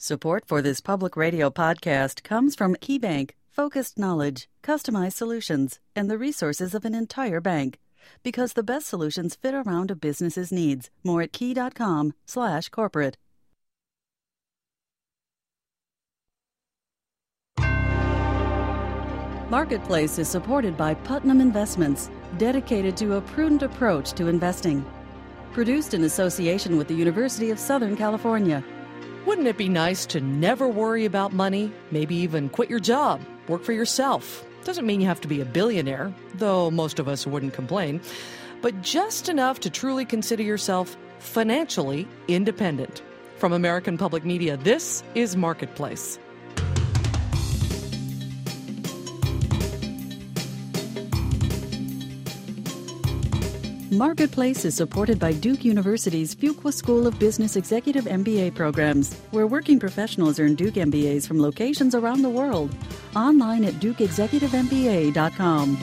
Support for this public radio podcast comes from KeyBank, focused knowledge, customized solutions, and the resources of an entire bank. Because the best solutions fit around a business's needs. More at key.com/corporate. Marketplace is supported by Putnam Investments, dedicated to a prudent approach to investing. Produced in association with the University of Southern California. Wouldn't it be nice to never worry about money? Maybe even quit your job, work for yourself. Doesn't mean you have to be a billionaire, though most of us wouldn't complain, but just enough to truly consider yourself financially independent. From American Public Media, this is Marketplace. Marketplace is supported by Duke University's Fuqua School of Business Executive MBA programs, where working professionals earn Duke MBAs from locations around the world. Online at dukeexecutivemba.com.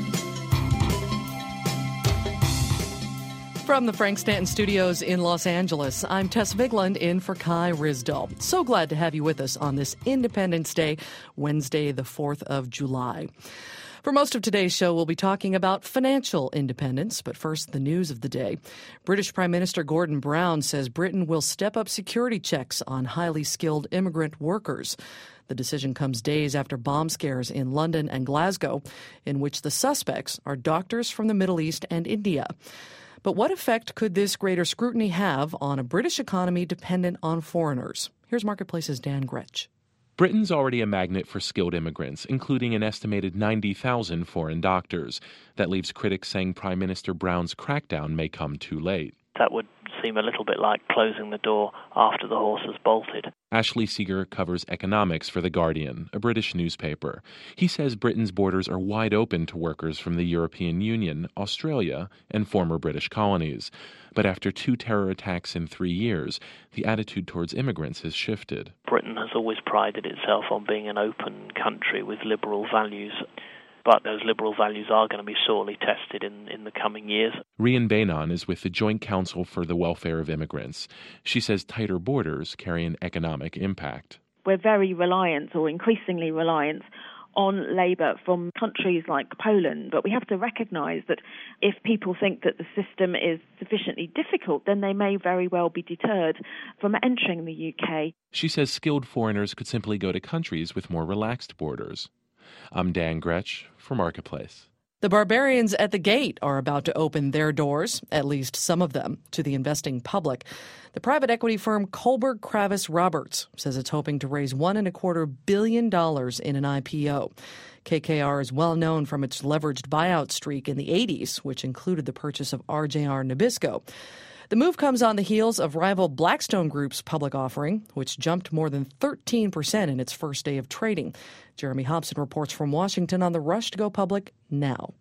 From the Frank Stanton Studios in Los Angeles, I'm Tess Vigland in for Kai Risdall. So glad to have you with us on this Independence Day, Wednesday, the 4th of July. For most of today's show, we'll be talking about financial independence, but first, the news of the day. British Prime Minister Gordon Brown says Britain will step up security checks on highly skilled immigrant workers. The decision comes days after bomb scares in London and Glasgow, in which the suspects are doctors from the Middle East and India. But what effect could this greater scrutiny have on a British economy dependent on foreigners? Here's Marketplace's Dan Gretsch. Britain's already a magnet for skilled immigrants, including an estimated 90,000 foreign doctors. That leaves critics saying Prime Minister Brown's crackdown may come too late. That would seem a little bit like closing the door after the horse has bolted. Ashley Seeger covers economics for The Guardian, a British newspaper. He says Britain's borders are wide open to workers from the European Union, Australia, and former British colonies. But after 2 terror attacks in 3 years, the attitude towards immigrants has shifted. Britain has always prided itself on being an open country with liberal values. But those liberal values are going to be sorely tested in the coming years. Rian Bainon is with the Joint Council for the Welfare of Immigrants. She says tighter borders carry an economic impact. We're very reliant, or increasingly reliant, on labour from countries like Poland. But we have to recognise that if people think that the system is sufficiently difficult, then they may very well be deterred from entering the UK. She says skilled foreigners could simply go to countries with more relaxed borders. I'm Dan Gretsch for Marketplace. The barbarians at the gate are about to open their doors, at least some of them, to the investing public. The private equity firm Kohlberg Kravis Roberts says it's hoping to raise $1.25 billion in an IPO. KKR is well known from its leveraged buyout streak in the 80s, which included the purchase of RJR Nabisco. The move comes on the heels of rival Blackstone Group's public offering, which jumped more than 13% in its first day of trading. Jeremy Hobson reports from Washington on the rush to go public now.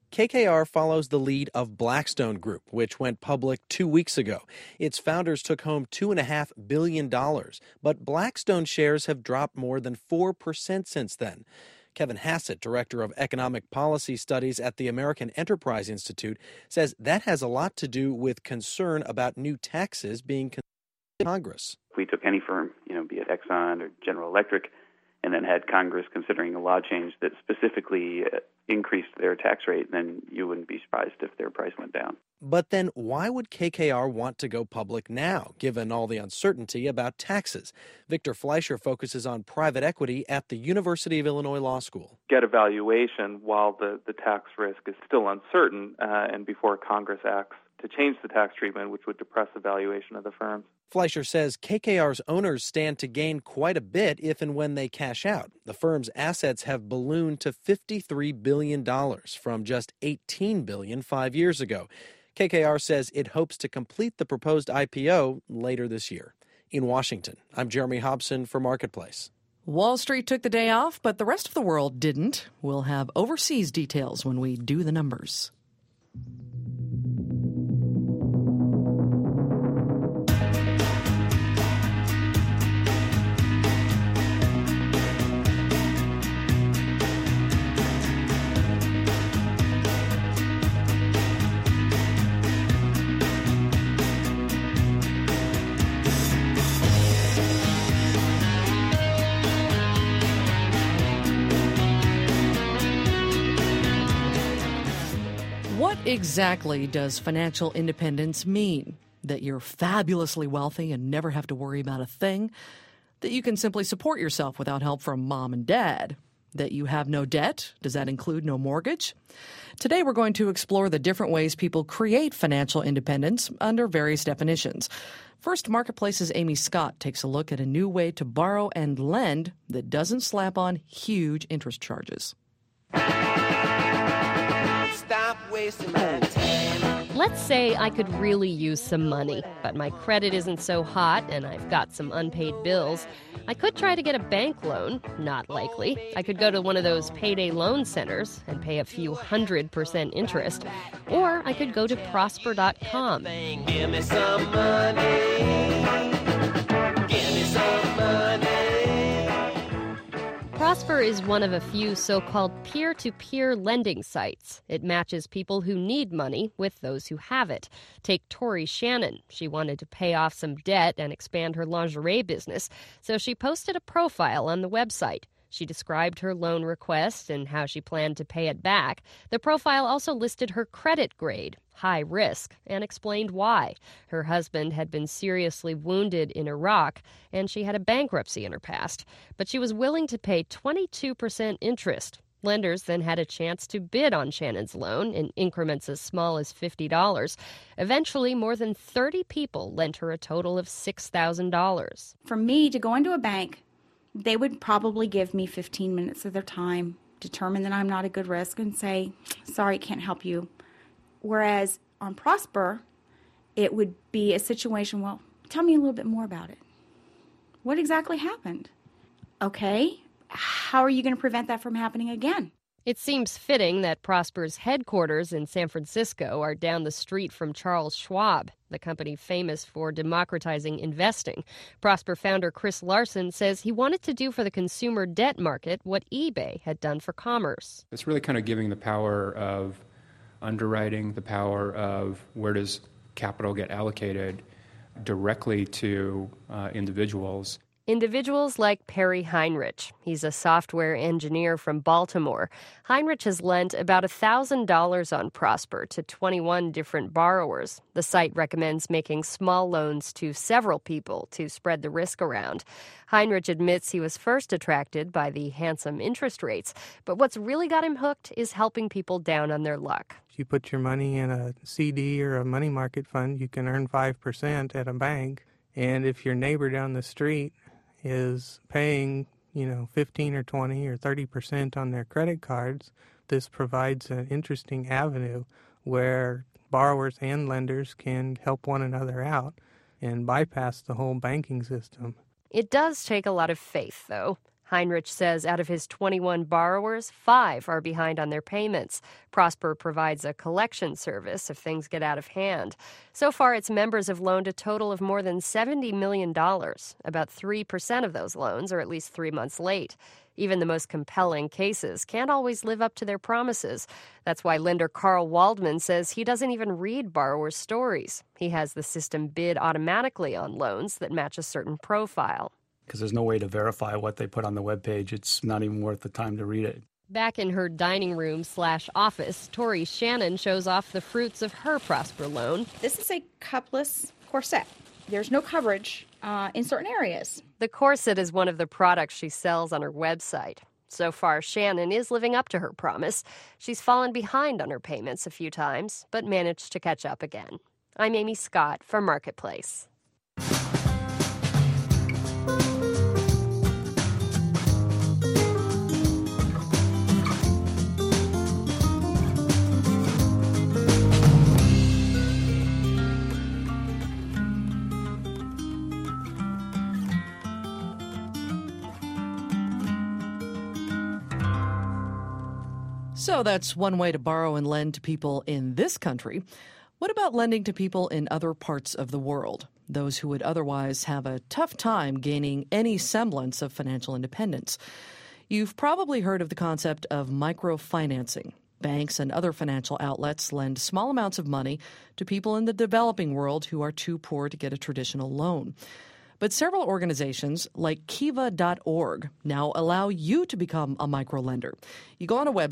KKR follows the lead of Blackstone Group, which went public 2 weeks ago. Its founders took home $2.5 billion, but Blackstone shares have dropped more than 4% since then. Kevin Hassett, Director of Economic Policy Studies at the American Enterprise Institute, says that has a lot to do with concern about new taxes being considered in Congress. If we took any firm, be it Exxon or General Electric, and then had Congress considering a law change that specifically increased their tax rate, then you wouldn't be surprised if their price went down. But then why would KKR want to go public now, given all the uncertainty about taxes? Victor Fleischer focuses on private equity at the University of Illinois Law School. Get a valuation while the tax risk is still uncertain and before Congress acts to change the tax treatment, which would depress the valuation of the firms. Fleischer says KKR's owners stand to gain quite a bit if and when they cash out. The firm's assets have ballooned to $53 billion from just $18 billion 5 years ago. KKR says it hopes to complete the proposed IPO later this year. In Washington, I'm Jeremy Hobson for Marketplace. Wall Street took the day off, but the rest of the world didn't. We'll have overseas details when we do the numbers. What exactly does financial independence mean? That you're fabulously wealthy and never have to worry about a thing? That you can simply support yourself without help from mom and dad? That you have no debt? Does that include no mortgage? Today we're going to explore the different ways people create financial independence under various definitions. First, Marketplace's Amy Scott takes a look at a new way to borrow and lend that doesn't slap on huge interest charges. Stop wasting my time. Let's say I could really use some money, but my credit isn't so hot and I've got some unpaid bills. I could try to get a bank loan, not likely. I could go to one of those payday loan centers and pay a few 100% interest. Or I could go to Prosper.com. Give me some money. Give me some money. Prosper is one of a few so-called peer-to-peer lending sites. It matches people who need money with those who have it. Take Tori Shannon. She wanted to pay off some debt and expand her lingerie business, so she posted a profile on the website. She described her loan request and how she planned to pay it back. The profile also listed her credit grade, high risk, and explained why. Her husband had been seriously wounded in Iraq, and she had a bankruptcy in her past. But she was willing to pay 22% interest. Lenders then had a chance to bid on Shannon's loan in increments as small as $50. Eventually, more than 30 people lent her a total of $6,000. For me to go into a bank, they would probably give me 15 minutes of their time, determine that I'm not a good risk, and say, sorry, can't help you. Whereas on Prosper, it would be a situation, well, tell me a little bit more about it. What exactly happened? Okay, how are you going to prevent that from happening again? It seems fitting that Prosper's headquarters in San Francisco are down the street from Charles Schwab, the company famous for democratizing investing. Prosper founder Chris Larson says he wanted to do for the consumer debt market what eBay had done for commerce. It's really kind of giving the power of underwriting, the power of where does capital get allocated directly to individuals. Individuals like Perry Heinrich. He's a software engineer from Baltimore. Heinrich has lent about $1,000 on Prosper to 21 different borrowers. The site recommends making small loans to several people to spread the risk around. Heinrich admits he was first attracted by the handsome interest rates, but what's really got him hooked is helping people down on their luck. If you put your money in a CD or a money market fund, you can earn 5% at a bank. And if your neighbor down the street is paying, 15 or 20 or 30% on their credit cards, this provides an interesting avenue where borrowers and lenders can help one another out and bypass the whole banking system. It does take a lot of faith, though. Heinrich says out of his 21 borrowers, 5 are behind on their payments. Prosper provides a collection service if things get out of hand. So far, its members have loaned a total of more than $70 million. About 3% of those loans are at least 3 months late. Even the most compelling cases can't always live up to their promises. That's why lender Carl Waldman says he doesn't even read borrowers' stories. He has the system bid automatically on loans that match a certain profile. Because there's no way to verify what they put on the webpage. It's not even worth the time to read it. Back in her dining room/office, Tori Shannon shows off the fruits of her Prosper loan. This is a cupless corset. There's no coverage in certain areas. The corset is one of the products she sells on her website. So far, Shannon is living up to her promise. She's fallen behind on her payments a few times, but managed to catch up again. I'm Amy Scott for Marketplace. So that's one way to borrow and lend to people in this country. What about lending to people in other parts of the world, those who would otherwise have a tough time gaining any semblance of financial independence? You've probably heard of the concept of microfinancing. Banks and other financial outlets lend small amounts of money to people in the developing world who are too poor to get a traditional loan. But several organizations, like Kiva.org, now allow you to become a microlender. You go on a website,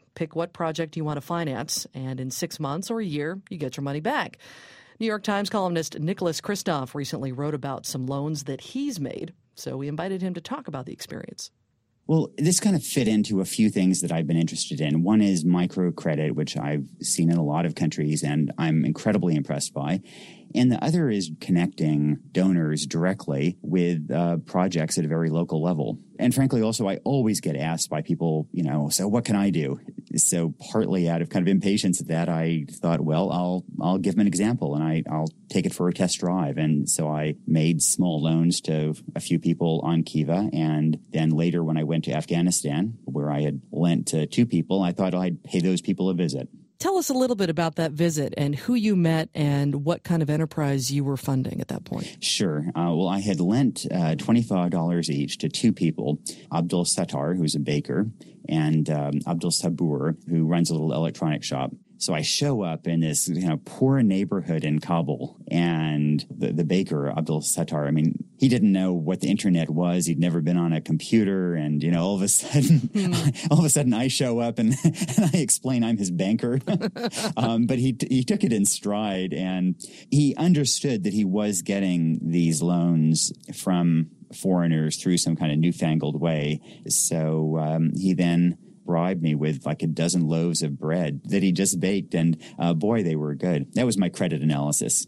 Pick what project you want to finance, and in 6 months or a year, you get your money back. New York Times columnist Nicholas Kristof recently wrote about some loans that he's made, so we invited him to talk about the experience. Well, this kind of fit into a few things that I've been interested in. One is microcredit, which I've seen in a lot of countries and I'm incredibly impressed by. And the other is connecting donors directly with projects at a very local level. And frankly, also, I always get asked by people, so what can I do? So partly out of kind of impatience at that, I thought, well, I'll give them an example and I'll take it for a test drive. And so I made small loans to a few people on Kiva. And then later when I went to Afghanistan, where I had lent to 2 people, I thought I'd pay those people a visit. Tell us a little bit about that visit and who you met and what kind of enterprise you were funding at that point. Sure. Well, I had lent $25 each to 2 people, Abdul Sattar, who's a baker, and Abdul Sabur, who runs a little electronic shop. So I show up in this poor neighborhood in Kabul, and the baker, Abdul Sattar, he didn't know what the internet was. He'd never been on a computer, and all of a sudden I show up and I explain I'm his banker. But he took it in stride, and he understood that he was getting these loans from foreigners through some kind of newfangled way. So he then bribed me with like a dozen loaves of bread that he just baked, and boy, they were good. That was my credit analysis.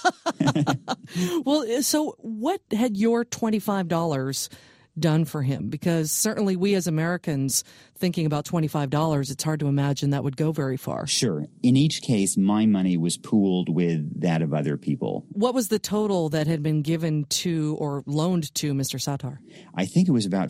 Well, so what had your $25 done for him? Because certainly we as Americans, thinking about $25, it's hard to imagine that would go very far. Sure. In each case, my money was pooled with that of other people. What was the total that had been given to or loaned to Mr. Sattar? I think it was about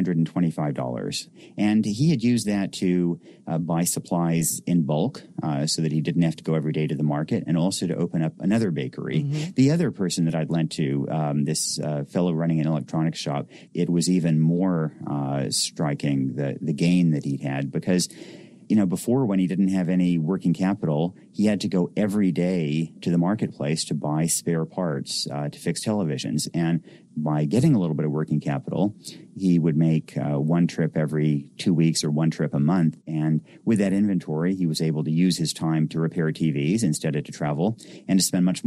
$425. And he had used that to buy supplies in bulk so that he didn't have to go every day to the market, and also to open up another bakery. Mm-hmm. The other person that I'd lent to, this fellow running an electronics shop, it was even more striking, the gain that he'd had, because before, when he didn't have any working capital, he had to go every day to the marketplace to buy spare parts to fix televisions. And by getting a little bit of working capital, he would make one trip every 2 weeks or one trip a month. And with that inventory, he was able to use his time to repair TVs instead of to travel, and to spend much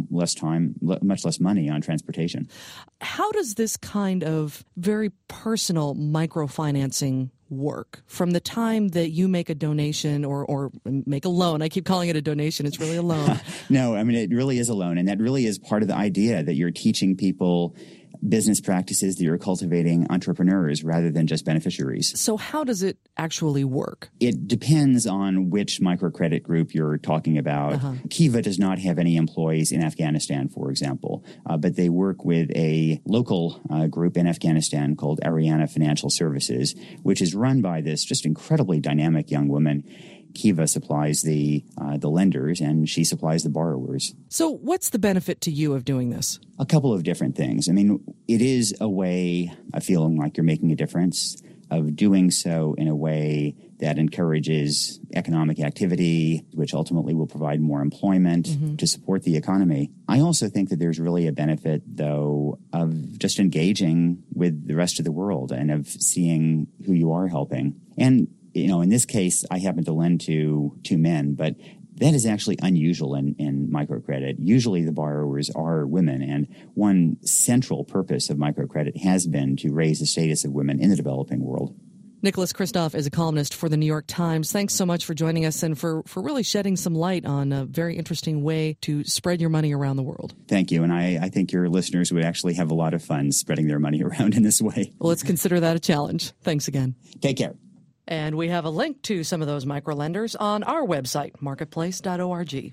less money on transportation. How does this kind of very personal microfinancing work? From the time that you make a donation or make a loan, I keep calling it a donation, it's really a loan. No, it really is a loan. And that really is part of the idea, that you're teaching people business practices, that you're cultivating entrepreneurs rather than just beneficiaries. So how does it actually work? It depends on which microcredit group you're talking about. Uh-huh. Kiva does not have any employees in Afghanistan, for example, but they work with a local group in Afghanistan called Ariana Financial Services, which is run by this just incredibly dynamic young woman. Kiva supplies the lenders, and she supplies the borrowers. So what's the benefit to you of doing this? A couple of different things. It is a way of feeling like you're making a difference, of doing so in a way that encourages economic activity, which ultimately will provide more employment to support the economy. I also think that there's really a benefit, though, of just engaging with the rest of the world and of seeing who you are helping. And in this case, I happen to lend to 2 men, but that is actually unusual in microcredit. Usually the borrowers are women, and one central purpose of microcredit has been to raise the status of women in the developing world. Nicholas Kristof is a columnist for the New York Times. Thanks so much for joining us and for really shedding some light on a very interesting way to spread your money around the world. Thank you. And I think your listeners would actually have a lot of fun spreading their money around in this way. Well, let's consider that a challenge. Thanks again. Take care. And we have a link to some of those microlenders on our website, marketplace.org.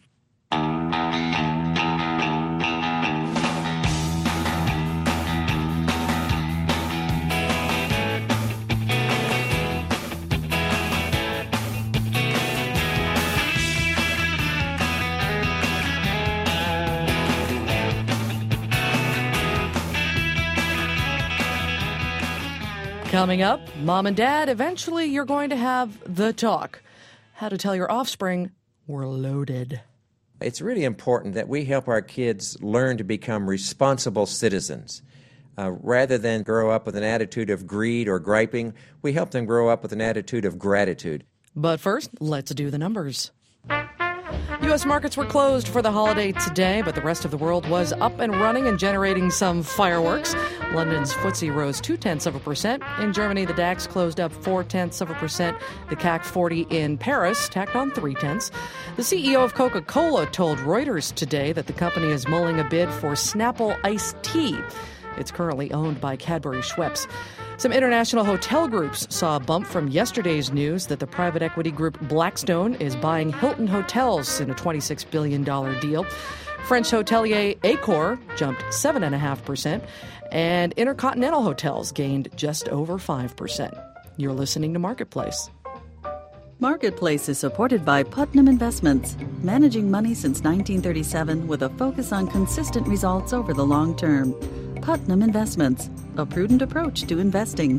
Coming up, Mom and Dad, eventually you're going to have the talk. How to tell your offspring we're loaded. It's really important that we help our kids learn to become responsible citizens. Rather than grow up with an attitude of greed or griping, we help them grow up with an attitude of gratitude. But first, let's do the numbers. U.S. markets were closed for the holiday today, but the rest of the world was up and running and generating some fireworks. London's FTSE rose 0.2%. In Germany, the DAX closed up 0.4%. The CAC 40 in Paris tacked on 0.3%. The CEO of Coca-Cola told Reuters today that the company is mulling a bid for Snapple iced tea. It's currently owned by Cadbury Schweppes. Some international hotel groups saw a bump from yesterday's news that the private equity group Blackstone is buying Hilton Hotels in a $26 billion deal. French hotelier Accor jumped 7.5%, and Intercontinental Hotels gained just over 5%. You're listening to Marketplace. Marketplace is supported by Putnam Investments, managing money since 1937 with a focus on consistent results over the long term. Putnam Investments, a prudent approach to investing.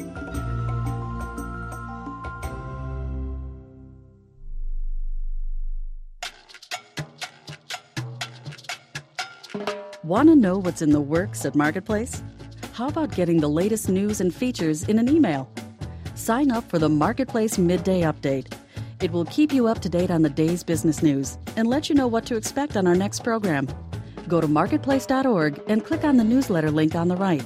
Want to know what's in the works at Marketplace? How about getting the latest news and features in an email? Sign up for the Marketplace Midday Update. It will keep you up to date on the day's business news and let you know what to expect on our next program. Go to marketplace.org and click on the newsletter link on the right.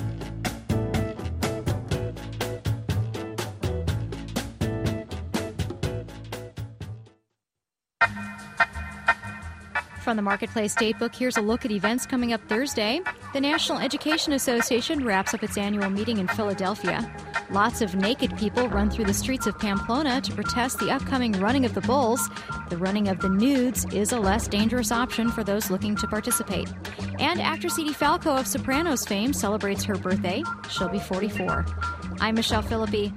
From the Marketplace Datebook, here's a look at events coming up Thursday. The National Education Association wraps up its annual meeting in Philadelphia. Lots of naked people run through the streets of Pamplona to protest the upcoming Running of the Bulls. The Running of the Nudes is a less dangerous option for those looking to participate. And actress Edie Falco of Sopranos fame celebrates her birthday. She'll be 44. I'm Michelle Philippi.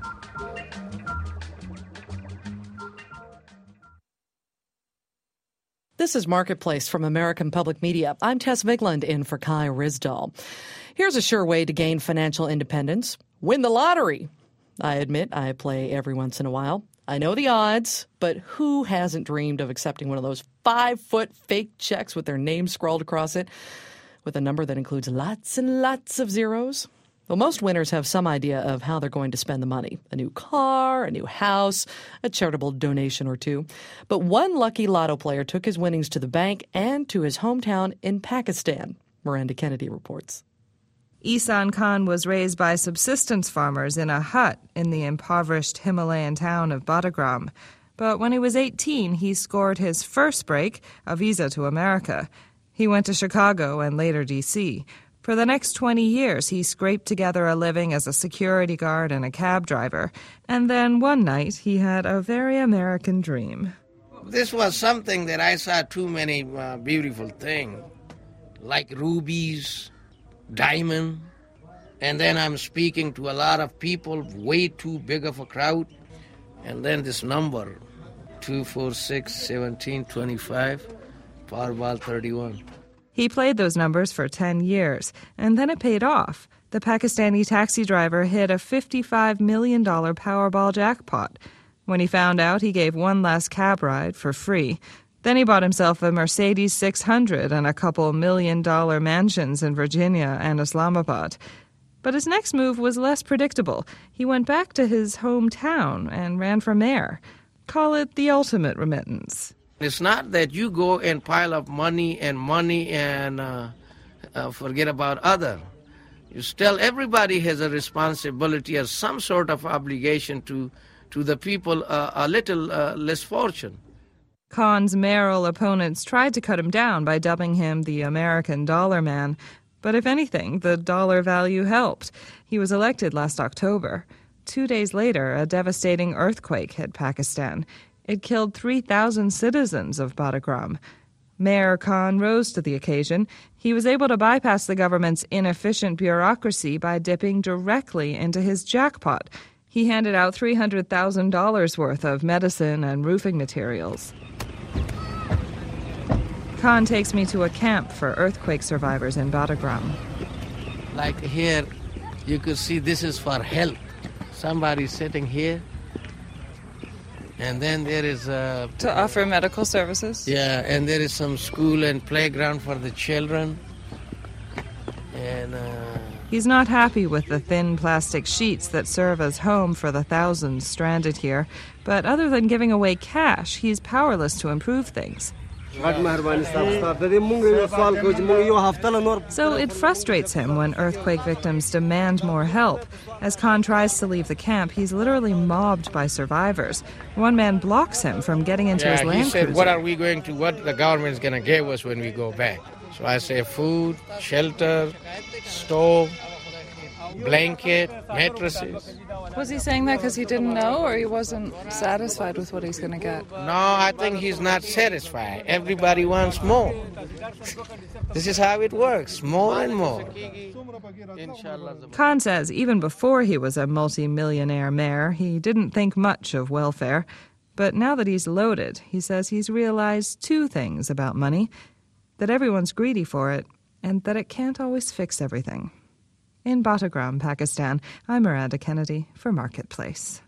This is Marketplace from American Public Media. I'm Tess Vigland in for Kai Risdahl. Here's a sure way to gain financial independence. Win the lottery. I admit I play every once in a while. I know the odds, but who hasn't dreamed of accepting one of those 5-foot fake checks with their name scrawled across it with a number that includes lots and lots of zeros? Well, most winners have some idea of how they're going to spend the money. A new car, a new house, a charitable donation or two. But one lucky lotto player took his winnings to the bank and to his hometown in Pakistan. Miranda Kennedy reports. Ihsan Khan was raised by subsistence farmers in a hut in the impoverished Himalayan town of Badagram. But when he was 18, he scored his first break, a visa to America. He went to Chicago and later D.C., For the next 20 years, he scraped together a living as a security guard and a cab driver. And then one night, he had a very American dream. This was something that I saw too many beautiful things, like rubies, diamond. And then I'm speaking to a lot of people, way too big of a crowd. And then this number, 2, 4, 6, 17, 25, Powerball 31. He played those numbers for 10 years, and then it paid off. The Pakistani taxi driver hit a $55 million Powerball jackpot. When he found out, he gave one last cab ride for free. Then he bought himself a Mercedes 600 and a couple $1 million mansions in Virginia and Islamabad. But his next move was less predictable. He went back to his hometown and ran for mayor. Call it the ultimate remittance. It's not that you go and pile up money and forget about other. You still, everybody has a responsibility or some sort of obligation to the people a little less fortunate. Khan's mayoral opponents tried to cut him down by dubbing him the American dollar man. But if anything, the dollar value helped. He was elected last October. 2 days later, a devastating earthquake hit Pakistan. It killed 3,000 citizens of Badagram. Mayor Khan rose to the occasion. He was able to bypass the government's inefficient bureaucracy by dipping directly into his jackpot. He handed out $300,000 worth of medicine and roofing materials. Khan takes me to a camp for earthquake survivors in Badagram. Like here, you could see this is for health. Somebody's sitting here. And then there is to offer medical services? Yeah, and there is some school and playground for the children. And He's not happy with the thin plastic sheets that serve as home for the thousands stranded here, but other than giving away cash, he's powerless to improve things. So it frustrates him when earthquake victims demand more help. As Khan tries to leave the camp, he's literally mobbed by survivors. One man blocks him from getting into his Land He said, Cruiser. what the government's going to give us when we go back? So I say food, shelter, stove, blanket, mattresses. Was he saying that because he didn't know, or he wasn't satisfied with what he's going to get? No, I think he's not satisfied. Everybody wants more. This is how it works, more and more. Khan says even before he was a multi-millionaire mayor, he didn't think much of welfare. But now that he's loaded, he says he's realized two things about money: that everyone's greedy for it, and that it can't always fix everything. In Battagram, Pakistan, I'm Miranda Kennedy for Marketplace.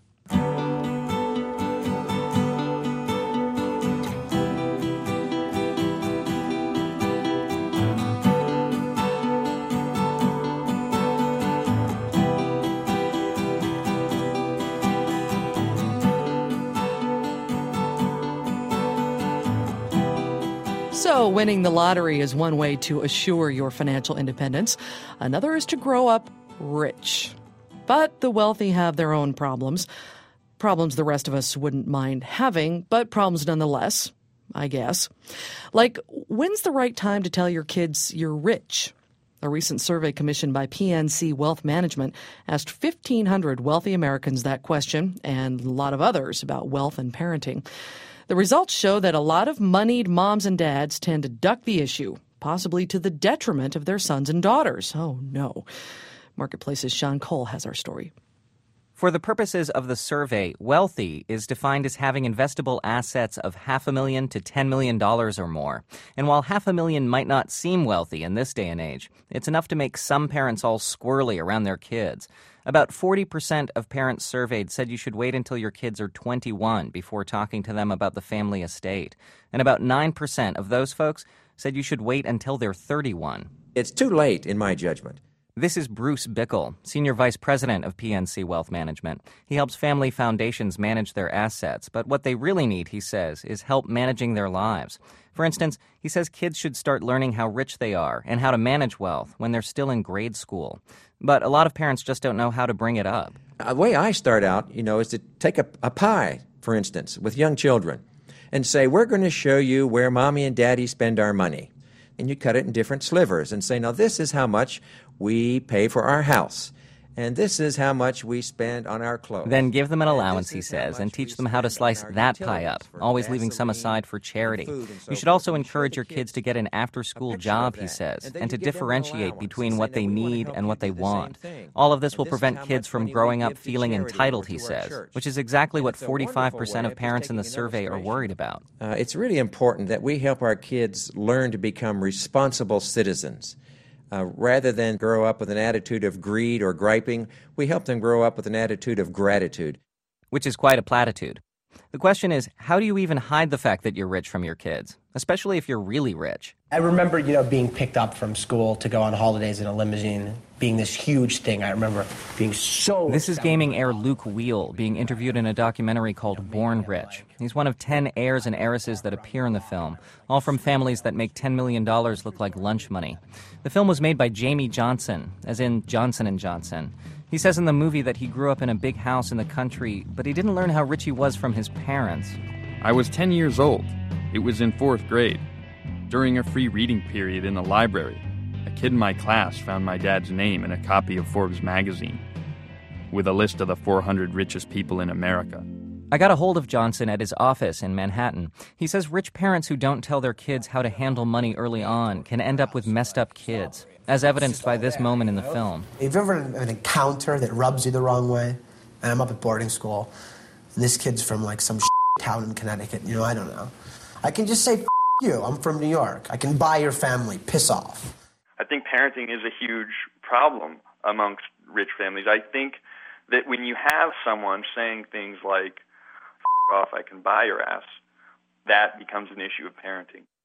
So, winning the lottery is one way to assure your financial independence. Another is to grow up rich. But the wealthy have their own problems. Problems the rest of us wouldn't mind having, but problems nonetheless, I guess. Like, when's the right time to tell your kids you're rich? A recent survey commissioned by PNC Wealth Management asked 1,500 wealthy Americans that question, and a lot of others about wealth and parenting. The results show that a lot of moneyed moms and dads tend to duck the issue, possibly to the detriment of their sons and daughters. Oh, no. Marketplace's Sean Cole has our story. For the purposes of the survey, wealthy is defined as having investable assets of $500,000 to $10 million or more. And while $500,000 might not seem wealthy in this day and age, it's enough to make some parents all squirrely around their kids. About 40% of parents surveyed said you should wait until your kids are 21 before talking to them about the family estate. And about 9% of those folks said you should wait until they're 31. It's too late, in my judgment. This is Bruce Bickle, Senior Vice President of PNC Wealth Management. He helps family foundations manage their assets, but what they really need, he says, is help managing their lives. For instance, he says kids should start learning how rich they are and how to manage wealth when they're still in grade school. But a lot of parents just don't know how to bring it up. The way I start out, is to take a pie, for instance, with young children and say, we're going to show you where Mommy and Daddy spend our money. And you cut it in different slivers and say, now this is how much we pay for our house. And this is how much we spend on our clothes. Then give them an allowance, he says, and teach them how to slice that pie up, always leaving some aside for charity. You should also encourage your kids to get an after-school job, he says, and to differentiate between what they need and what they want. All of this will prevent kids from growing up feeling entitled, he says, which is exactly what 45% of parents in the survey are worried about. It's really important that we help our kids learn to become responsible citizens. Rather than grow up with an attitude of greed or griping, we help them grow up with an attitude of gratitude. Which is quite a platitude. The question is, how do you even hide the fact that you're rich from your kids, especially if you're really rich? I remember, being picked up from school to go on holidays in a limousine, being this huge thing. I remember being so... This is gaming heir Luke Wheel being interviewed in a documentary called Born Rich. He's one of 10 heirs and heiresses that appear in the film, all from families that make $10 million look like lunch money. The film was made by Jamie Johnson, as in Johnson & Johnson. He says in the movie that he grew up in a big house in the country, but he didn't learn how rich he was from his parents. I was 10 years old. It was in 4th grade. During a free reading period in the library, a kid in my class found my dad's name in a copy of Forbes magazine with a list of the 400 richest people in America. I got a hold of Johnson at his office in Manhattan. He says rich parents who don't tell their kids how to handle money early on can end up with messed up kids, as evidenced by this moment in the film. If you ever have an encounter that rubs you the wrong way, and I'm up at boarding school, and this kid's from some town in Connecticut, I don't know. I can just say, you, I'm from New York. I can buy your family, piss off. I think parenting is a huge problem amongst rich families. I think that when you have someone saying things like, off, I can buy your ass, that becomes an issue of parenting.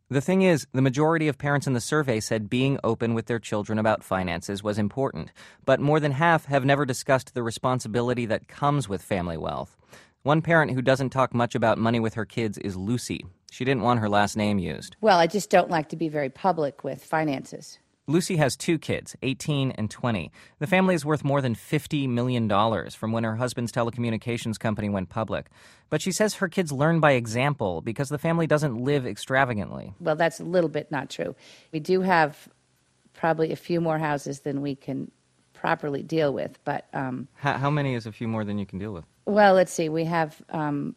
The thing is, the majority of parents in the survey said being open with their children about finances was important, but more than half have never discussed the responsibility that comes with family wealth. One parent who doesn't talk much about money with her kids is Lucy. She didn't want her last name used. Well, I just don't like to be very public with finances. Lucy has 2 kids, 18 and 20. The family is worth more than $50 million from when her husband's telecommunications company went public. But she says her kids learn by example because the family doesn't live extravagantly. Well, that's a little bit not true. We do have probably a few more houses than we can properly deal with, but... How many is a few more than you can deal with? Well, let's see. We have 1,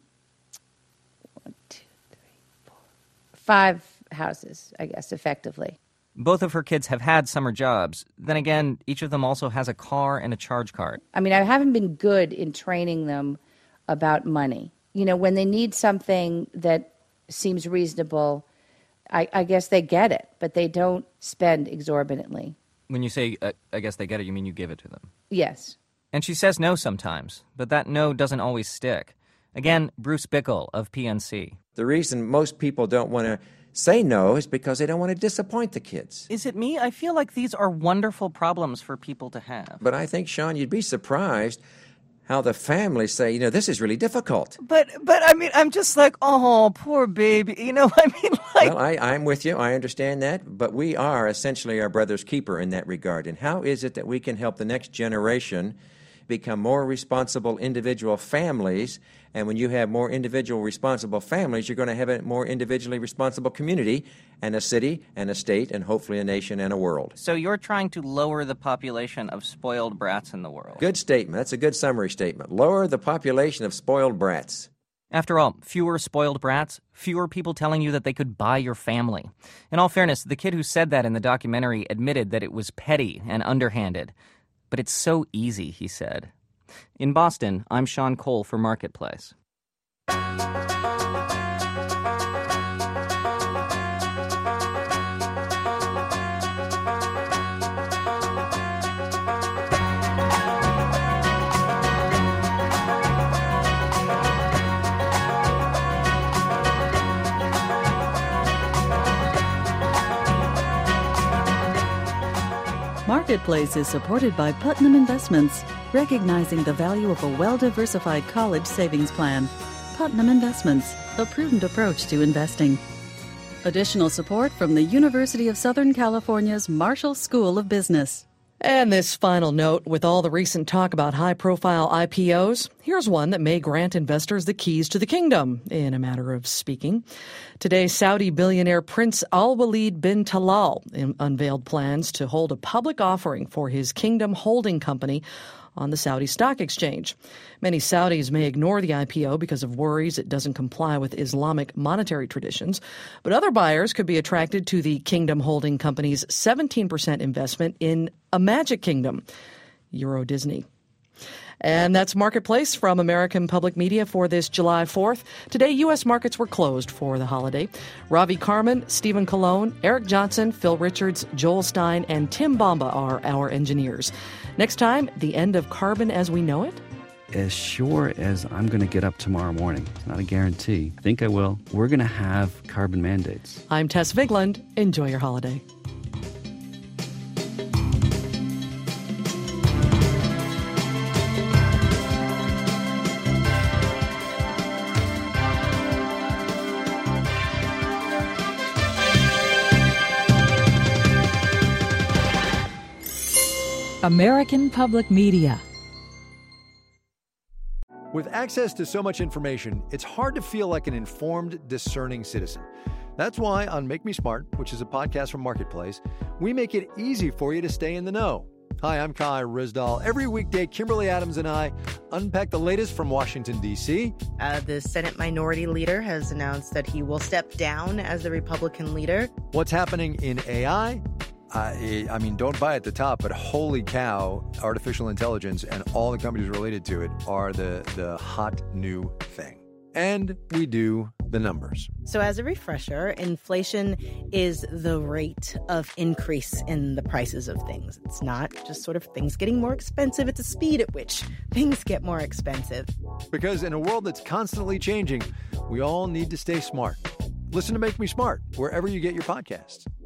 2, 3, 4, 5 houses, I guess, effectively. Both of her kids have had summer jobs. Then again, each of them also has a car and a charge card. I mean, I haven't been good in training them about money. You know, when they need something that seems reasonable, I guess they get it, but they don't spend exorbitantly. When you say, I guess they get it, you mean you give it to them? Yes. And she says no sometimes, but that no doesn't always stick. Again, Bruce Bickle of PNC. The reason most people don't want to say no is because they don't want to disappoint the kids. Is it me? I feel like these are wonderful problems for people to have. But I think, Sean, you'd be surprised how the families say, this is really difficult. But I mean, I'm just like, oh, poor baby. Well, I'm with you. I understand that. But we are essentially our brother's keeper in that regard. And how is it that we can help the next generation become more responsible individual families? And when you have more individual responsible families, you're going to have a more individually responsible community and a city and a state and hopefully a nation and a world. So you're trying to lower the population of spoiled brats in the world. Good statement. That's a good summary statement. Lower the population of spoiled brats. After all, fewer spoiled brats, fewer people telling you that they could buy your family. In all fairness, the kid who said that in the documentary admitted that it was petty and underhanded. But it's so easy, he said. In Boston, I'm Sean Cole for Marketplace. Marketplace is supported by Putnam Investments, recognizing the value of a well-diversified college savings plan. Putnam Investments, a prudent approach to investing. Additional support from the University of Southern California's Marshall School of Business. And this final note, with all the recent talk about high-profile IPOs, here's one that may grant investors the keys to the kingdom, in a matter of speaking. Today, Saudi billionaire Prince Al-Walid bin Talal unveiled plans to hold a public offering for his kingdom holding company on the Saudi Stock Exchange. Many Saudis may ignore the IPO because of worries it doesn't comply with Islamic monetary traditions, but other buyers could be attracted to the kingdom holding company's 17% investment in a Magic Kingdom, Euro Disney. And that's Marketplace from American Public Media for this July 4th. Today, U.S. markets were closed for the holiday. Ravi Carmen, Stephen Colon, Eric Johnson, Phil Richards, Joel Stein, and Tim Bomba are our engineers. Next time, the end of carbon as we know it? As sure as I'm going to get up tomorrow morning, it's not a guarantee. I think I will. We're going to have carbon mandates. I'm Tess Vigland. Enjoy your holiday. American Public Media. With access to so much information, it's hard to feel like an informed, discerning citizen. That's why on Make Me Smart, which is a podcast from Marketplace, we make it easy for you to stay in the know. Hi, I'm Kai Ryssdal. Every weekday, Kimberly Adams and I unpack the latest from Washington, D.C. The Senate Minority Leader has announced that he will step down as the Republican leader. What's happening in AI? I mean, don't buy at the top, but holy cow, artificial intelligence and all the companies related to it are the hot new thing. And we do the numbers. So as a refresher, inflation is the rate of increase in the prices of things. It's not just sort of things getting more expensive. It's the speed at which things get more expensive. Because in a world that's constantly changing, we all need to stay smart. Listen to Make Me Smart wherever you get your podcasts.